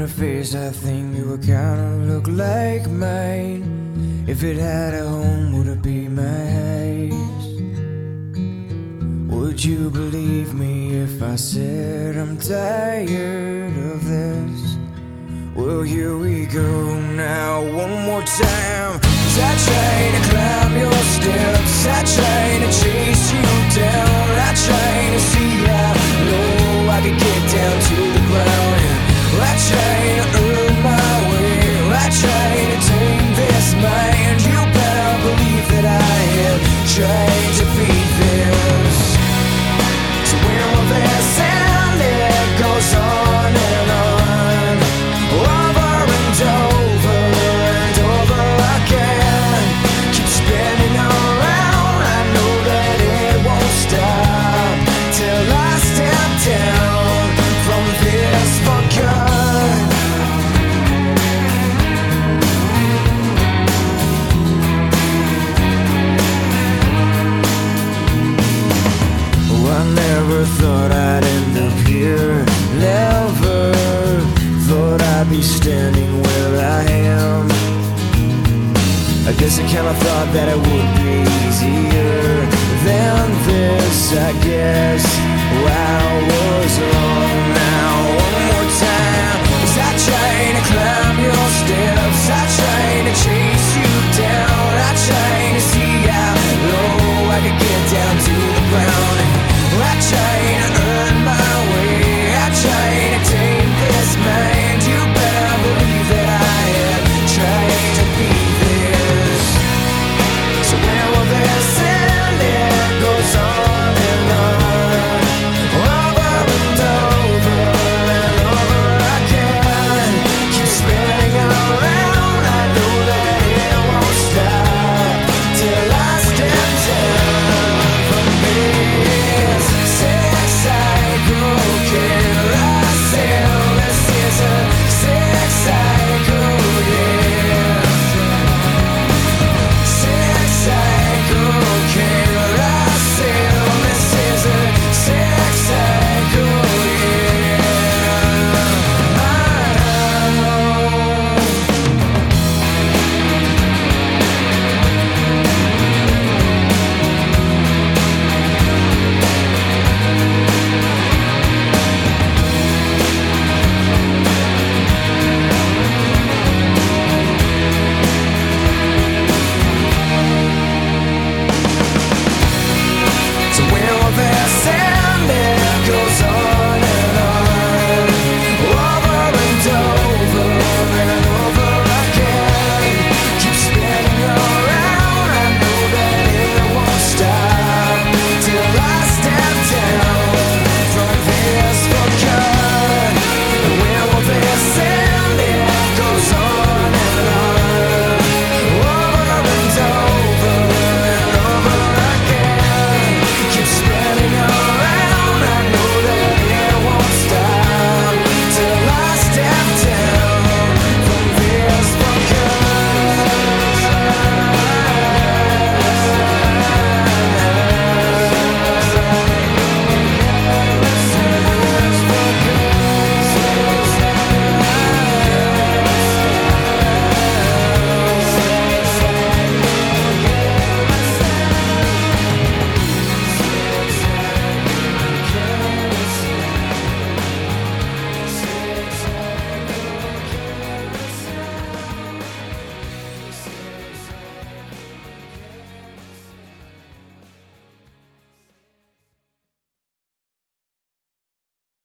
a face, I think you would kinda look like mine. If it had a home, would it be my house? Would you believe me if I said I'm tired of this? Well, here we go now, one more time. 'Cause I try to climb your steps, I try to chase you down, I try to see how low I could get down to the ground. I try to earn my way, I try to tame this mind. You better believe that I have tried to beat this. So when will this end? It goes on and on, over and over and over again. Keep spinning around, I know that it won't stop till I step down from this for good. I never thought I'd end up here. Never thought I'd be standing where I am. I guess I kinda thought that it would be easier than this, I guess. Wow.